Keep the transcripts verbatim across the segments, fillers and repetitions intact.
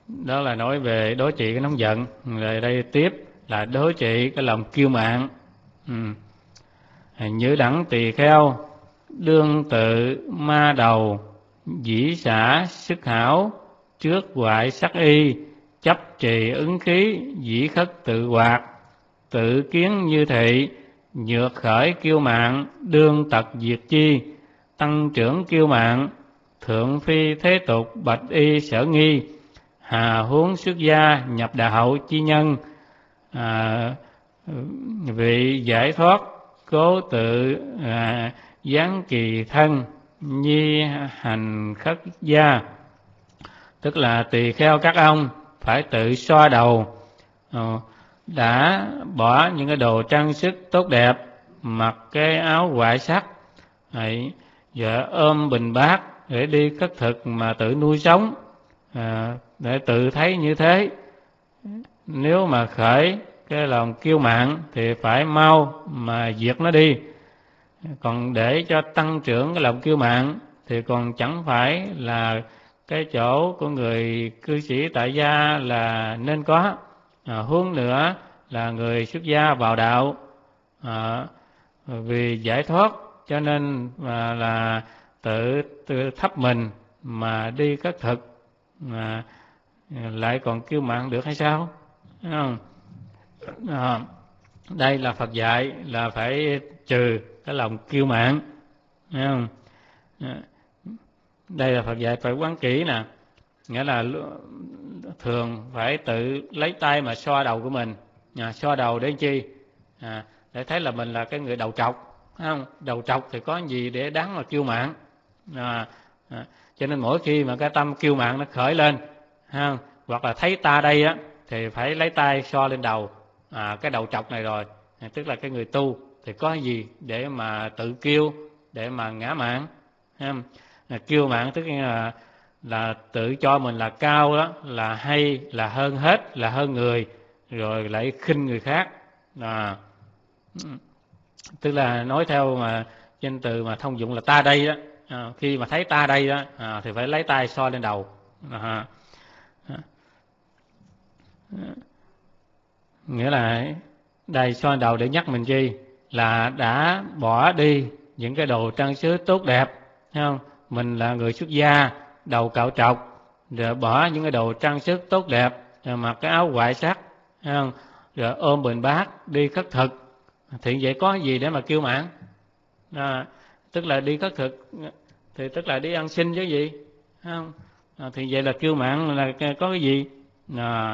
Đó là nói về đối trị cái nóng giận. Rồi đây tiếp là đối trị cái lòng kiêu mạn. Ừ. Như đẳng tỳ kheo, đương tự ma đầu, dĩ xả sức hảo, trước hoại sắc y, chấp trì ứng khí, dĩ khất tự hoạt, tự kiến như thị, nhược khởi kiêu mạn, đương tật diệt chi, tăng trưởng kiêu mạn, thượng phi thế tục bạch y sở nghi, hà huống xuất gia nhập đạo chi nhân, à, vị giải thoát cố tự à, giáng kỳ thân nhi hành khất gia. Tức là tỳ kheo các ông phải tự xoa đầu, ờ, đã bỏ những cái đồ trang sức tốt đẹp, mặc cái áo hoại sắc, ấy, và ôm bình bát để đi khất thực mà tự nuôi sống, à, để tự thấy như thế. Nếu mà khởi cái lòng kiêu mạn thì phải mau mà diệt nó đi. Còn để cho tăng trưởng cái lòng kiêu mạn thì còn chẳng phải là cái chỗ của người cư sĩ tại gia là nên có. À, huống nữa là người xuất gia vào đạo, à, vì giải thoát cho nên mà là tự, tự thấp mình mà đi khất thực, mà lại còn kiêu mạn được hay sao? Thấy không? À, đây là Phật dạy là phải trừ cái lòng kiêu mạn, thấy không? À, đây là Phật dạy phải quán kỹ nè, nghĩa là thường phải tự lấy tay mà xoa đầu của mình, à, xoa đầu để chi? À, để thấy là mình là cái người đầu trọc, thấy không? Đầu trọc thì có gì để đáng mà kiêu mạn, à, à, cho nên mỗi khi mà cái tâm kiêu mạn nó khởi lên, thấy không? Hoặc là thấy ta đây á thì phải lấy tay xoa lên đầu, à, cái đầu trọc này rồi, à, tức là cái người tu thì có gì để mà tự kiêu, để mà ngã mạn, thấy không? À, kiêu mạn tức là là tự cho mình là cao đó, là hay, là hơn hết, là hơn người, rồi lại khinh người khác, à, tức là nói theo mà danh từ mà thông dụng là ta đây đó, à, khi mà thấy ta đây đó, à, thì phải lấy tay so lên đầu, à, à, nghĩa là đây so lên đầu để nhắc mình chi là đã bỏ đi những cái đồ trang sức tốt đẹp, thấy không? Mình là người xuất gia, đầu cạo trọc, rồi bỏ những cái đồ trang sức tốt đẹp, rồi mặc cái áo hoại sắc, thấy không? Rồi ôm bình bát đi khất thực, thì vậy có gì để mà kiêu mạn? À, tức là đi khất thực thì tức là đi ăn xin chứ gì, thấy không? À, thì vậy là kiêu mạn là có cái gì? À,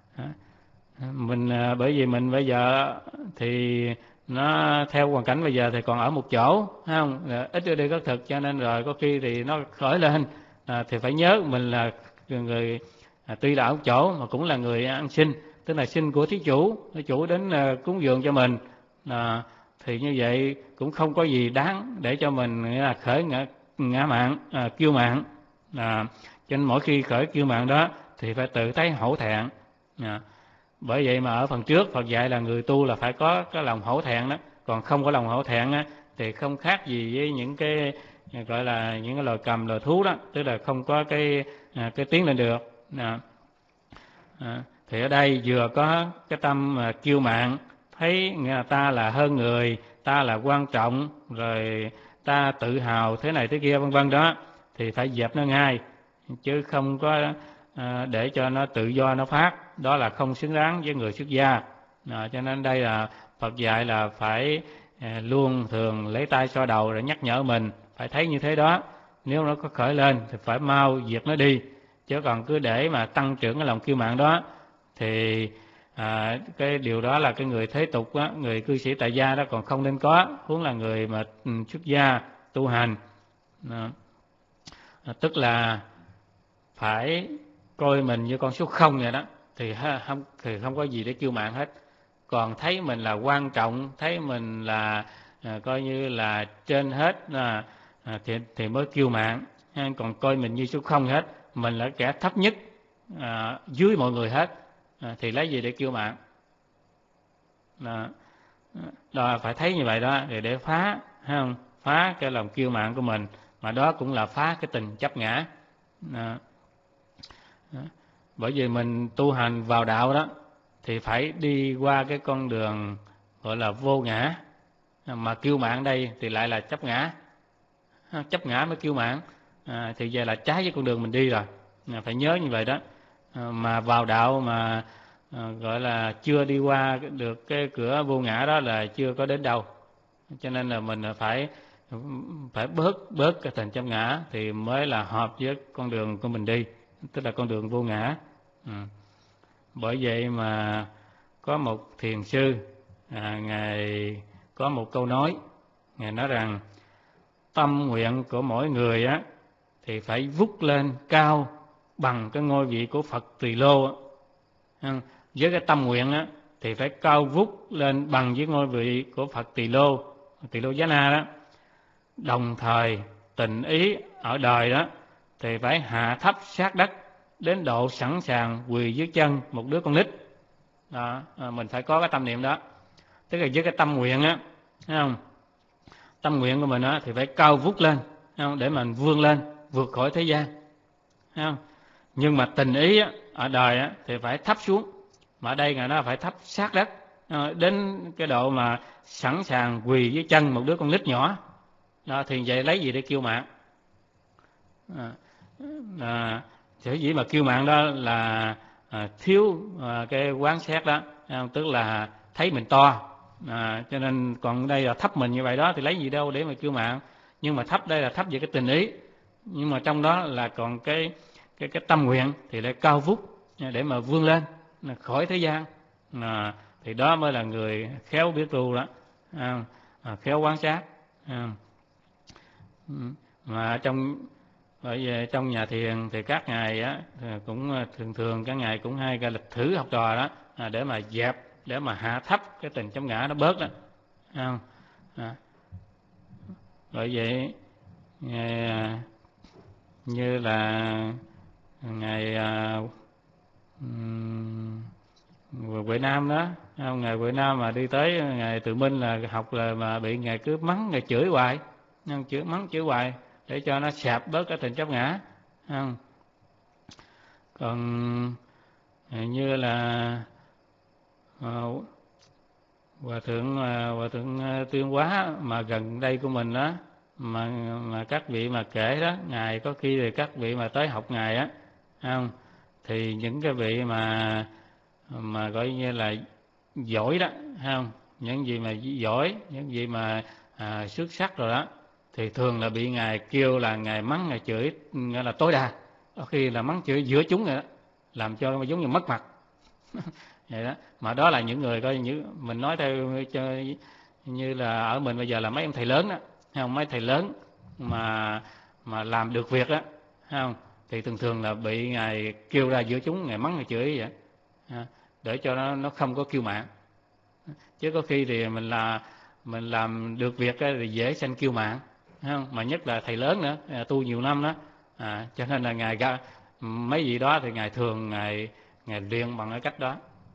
mình bởi vì mình bây giờ thì nó theo hoàn cảnh bây giờ thì còn ở một chỗ, thấy không? Ít đi khất thực cho nên rồi có khi thì nó khởi lên, à, thì phải nhớ mình là người, à, tuy là ở một chỗ mà cũng là người ăn xin, tức là xin của thí chủ, thí chủ đến à, cúng dường cho mình, à, thì như vậy cũng không có gì đáng để cho mình nghĩa là khởi ngã, ngã mạn, à, kiêu mạn, à, cho nên mỗi khi khởi kiêu mạn đó thì phải tự thấy hổ thẹn, à, bởi vậy mà ở phần trước Phật dạy là người tu là phải có cái lòng hổ thẹn đó, còn không có lòng hổ thẹn á, thì không khác gì với những cái gọi là những cái loài cầm loài thú đó, tức là không có cái à, cái tiến lên được, à, à, thì ở đây vừa có cái tâm mà kiêu mạn, thấy người ta là hơn người, ta là quan trọng, rồi ta tự hào thế này thế kia vân vân đó, thì phải dẹp nó ngay, chứ không có à, để cho nó tự do nó phát, đó là không xứng đáng với người xuất gia, à, cho nên đây là Phật dạy là phải à, luôn thường lấy tay xoa đầu để nhắc nhở mình phải thấy như thế đó, nếu nó có khởi lên thì phải mau diệt nó đi, chứ còn cứ để mà tăng trưởng cái lòng kiêu mạn đó thì à, cái điều đó là cái người thế tục á, người cư sĩ tại gia đó còn không nên có, huống là người mà ừ, xuất gia tu hành, à, tức là phải coi mình như con số không vậy đó, thì không thì không có gì để kiêu mạn hết, còn thấy mình là quan trọng, thấy mình là à, coi như là trên hết, à, à, thì thì mới kiêu mạn, còn coi mình như số không hết, mình là kẻ thấp nhất, à, dưới mọi người hết, à, thì lấy gì để kiêu mạn? Đó, đó phải thấy như vậy đó, để để phá, thấy không? Phá cái lòng kiêu mạn của mình, mà đó cũng là phá cái tình chấp ngã. Đó. Đó. bởi vì mình tu hành vào đạo đó thì phải đi qua cái con đường gọi là vô ngã, mà kiêu mạn đây thì lại là chấp ngã, chấp ngã mới kiêu mạn, à, thì giờ là trái với con đường mình đi rồi, à, phải nhớ như vậy đó. À, mà vào đạo mà à, gọi là chưa đi qua được cái cửa vô ngã đó là chưa có đến đâu, cho nên là mình phải phải bớt bớt cái tình chấp ngã thì mới là hợp với con đường của mình đi, tức là con đường vô ngã. Ừ. Bởi vậy mà có một thiền sư, à, ngài có một câu nói, ngài nói rằng tâm nguyện của mỗi người á thì phải vút lên cao bằng cái ngôi vị của Phật Tỳ Lô á. Với cái tâm nguyện á thì phải cao vút lên bằng với ngôi vị của Phật Tỳ Lô, Tỳ Lô Giá Na đó. Đồng thời tình ý ở đời đó thì phải hạ thấp sát đất đến độ sẵn sàng quỳ dưới chân một đứa con nít đó. À, mình phải có cái tâm niệm đó, tức là với cái tâm nguyện á, thấy không? Tâm nguyện của mình á thì phải cao vút lên, thấy không? Để mình vươn lên vượt khỏi thế gian, thấy không? Nhưng mà tình ý á, ở đời á thì phải thấp xuống, mà ở đây ngài nói phải thấp sát đất, đến cái độ mà sẵn sàng quỳ dưới chân một đứa con nít nhỏ đó. Thì vậy lấy gì để kiêu mạn? À, à, sở dĩ mà kiêu mạn đó là à, thiếu à, cái quán xét đó, tức là thấy mình to, à, cho nên còn đây là thấp mình như vậy đó thì lấy gì đâu để mà kiêu mạn. Nhưng mà thấp đây là thấp về cái tình ý, nhưng mà trong đó là còn cái cái cái tâm nguyện thì lại cao vút để mà vươn lên khỏi thế gian, à, thì đó mới là người khéo biết tu đó, à, à, khéo quán sát. À, mà trong bởi vì trong nhà thiền thì các ngài á cũng thường thường các ngài cũng hay cái lịch thử học trò đó, à, để mà dẹp, để mà hạ thấp cái tình chấp ngã nó bớt đó, à, à. Bởi vậy ngài, như là ngài um, Huệ Nam đó, ngài Huệ Nam mà đi tới ngài Tự Minh là học là mà bị ngài cứ mắng, ngài chửi hoài, chửi mắng chửi hoài để cho nó sạp bớt cái tình chấp ngã. Không? Còn như là uh, hòa thượng uh, hòa thượng uh, Tuyên Hóa mà gần đây của mình đó, mà mà các vị mà kể đó, ngài có khi thì các vị mà tới học ngài á, không? Thì những cái vị mà mà gọi như là giỏi đó, không? Những gì mà giỏi, những gì mà à, xuất sắc rồi đó, thì thường là bị ngài kêu là ngài mắng, ngài chửi nghĩa là tối đa, có khi là mắng chửi giữa chúng rồi đó, làm cho giống như mất mặt vậy đó. Mà đó là những người coi như mình nói theo cho như là ở mình bây giờ là mấy ông thầy lớn đó, không? Mấy thầy lớn mà mà làm được việc đó, không? Thì thường thường là bị ngài kêu ra giữa chúng, ngài mắng ngài chửi vậy, để cho nó nó không có kiêu mạn. Chứ có khi thì mình là mình làm được việc thì dễ sanh kiêu mạn, không? Mà nhất là thầy lớn nữa, tu nhiều năm đó, à, cho nên là ngài ra mấy vị đó thì ngài thường ngài ngài luyện bằng cái cách đó.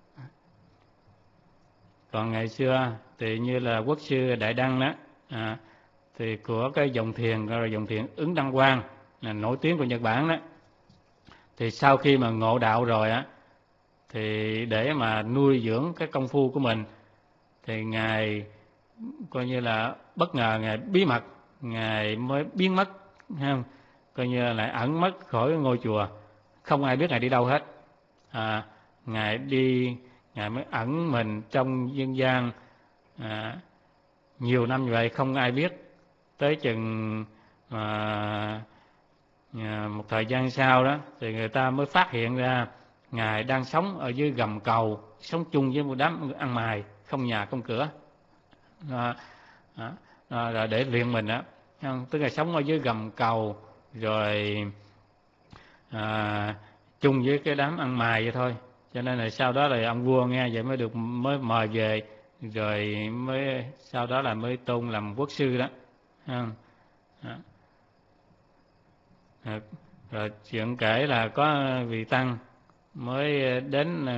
Còn ngày xưa thì như là quốc sư Đại Đăng đó, à, thì của cái dòng thiền gọi là dòng thiền Ứng Đăng Quang là nổi tiếng của Nhật Bản đó, thì sau khi mà ngộ đạo rồi á, thì để mà nuôi dưỡng cái công phu của mình thì ngài coi như là bất ngờ ngài bí mật, ngài mới biến mất, không? Coi như là lại ẩn mất khỏi ngôi chùa, không ai biết ngài đi đâu hết, à, ngài đi ngài mới ẩn mình trong dân gian à, nhiều năm như vậy không ai biết. Tới chừng à, một thời gian sau đó thì người ta mới phát hiện ra ngài đang sống ở dưới gầm cầu, sống chung với một đám ăn mày không nhà không cửa, à, à, à, để luyện mình đó, tức là sống ở dưới gầm cầu rồi à, chung với cái đám ăn mày vậy thôi. Cho nên là sau đó là ông vua nghe vậy mới được mới mời về, rồi mới sau đó là mới tôn làm quốc sư đó, à, à, rồi chuyện kể là có vị tăng mới đến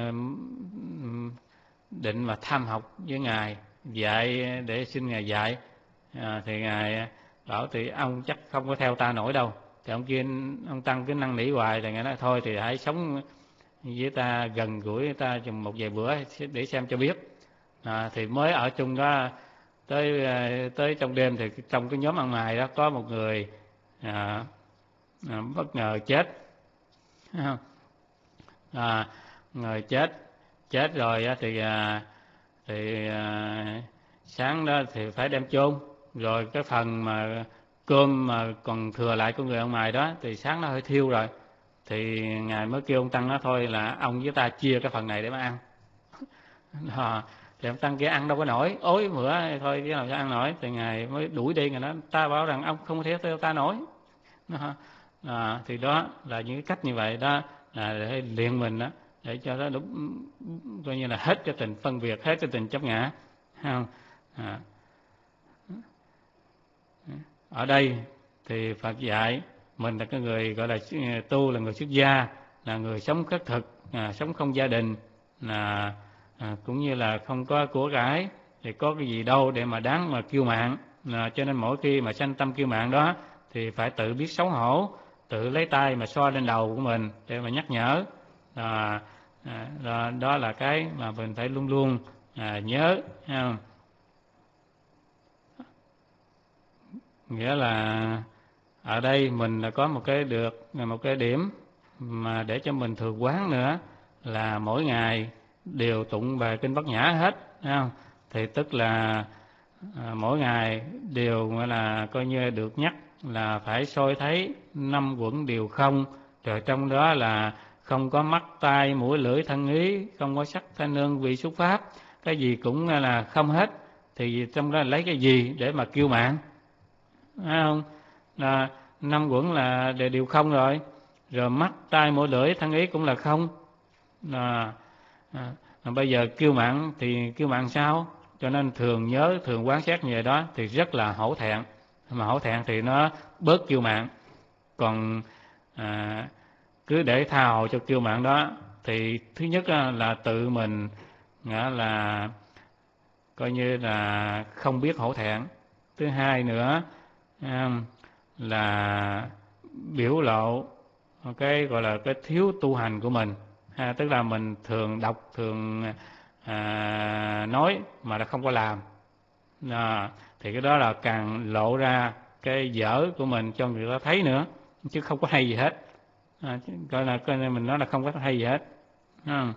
định mà tham học với ngài, dạy để xin ngài dạy, à, thì ngài bảo thì ông chắc không có theo ta nổi đâu. Thì ông kia ông tăng cứ năn nỉ hoài, thì ngài nói thôi thì hãy sống với ta, gần gũi với ta chừng một vài bữa để xem cho biết. À, thì mới ở chung đó tới tới trong đêm thì trong cái nhóm ăn mày đó có một người à, à, bất ngờ chết. À, người chết chết rồi thì à, thì à, sáng đó thì phải đem chôn, rồi cái phần mà cơm mà còn thừa lại của người ông mày đó thì sáng nó hơi thiêu rồi, thì ngài mới kêu ông tăng đó thôi là ông với ta chia cái phần này để mà ăn. À, thì ông tăng kia ăn đâu có nổi, ối bữa thôi chứ làm sao ăn nổi, thì ngài mới đuổi đi, ngài nói ta bảo rằng ông không thể theo ta nổi. À, thì đó là những cái cách như vậy đó là để luyện mình đó, để cho nó đúng, coi như là hết cái tình phân biệt, hết cái tình chấp ngã. Không? À. Ở đây thì Phật dạy mình là cái người gọi là tu, là người xuất gia, là người sống khất thực, à, sống không gia đình, là à, cũng như là không có của cải, thì có cái gì đâu để mà đáng mà kiêu mạn. À, cho nên mỗi khi mà sanh tâm kiêu mạn đó thì phải tự biết xấu hổ, tự lấy tay mà xoa lên đầu của mình để mà nhắc nhở. À, à, đó, đó là cái mà mình phải luôn luôn à, nhớ. Không? Nghĩa là ở đây mình là có một cái được một cái điểm mà để cho mình thường quán nữa, là mỗi ngày đều tụng bài kinh Bát Nhã hết, thấy không? Thì tức là à, mỗi ngày đều gọi là coi như được nhắc là phải soi thấy năm quẩn đều không, rồi trong đó là không có mắt tai mũi lưỡi thân ý, không có sắc thanh hương vị xúc pháp, cái gì cũng là không hết, thì trong đó lấy cái gì để mà kiêu mạn, thấy không? Là năm quẩn là đều không rồi, rồi mắt tai mũi lưỡi thân ý cũng là không. À, à, bây giờ kiêu mạn thì kiêu mạn sao? Cho nên thường nhớ, thường quán xét như vậy đó thì rất là hổ thẹn, mà hổ thẹn thì nó bớt kiêu mạn. Còn à, cứ để tha hồ cho kiêu mạn đó thì thứ nhất là tự mình nghĩa là coi như là không biết hổ thẹn. Thứ hai nữa là biểu lộ cái gọi là cái thiếu tu hành của mình, ha, tức là mình thường đọc, thường à, nói mà đã không có làm. À, thì cái đó là càng lộ ra cái dở của mình cho người ta thấy nữa, chứ không có hay gì hết. À, coi là coi là mình nói là không có hay gì hết. À,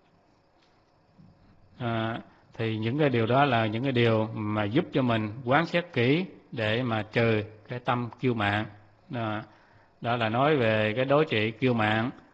à, thì những cái điều đó là những cái điều mà giúp cho mình quán xét kỹ để mà trừ cái tâm kiêu mạn. Đó, đó là nói về cái đối trị kiêu mạn.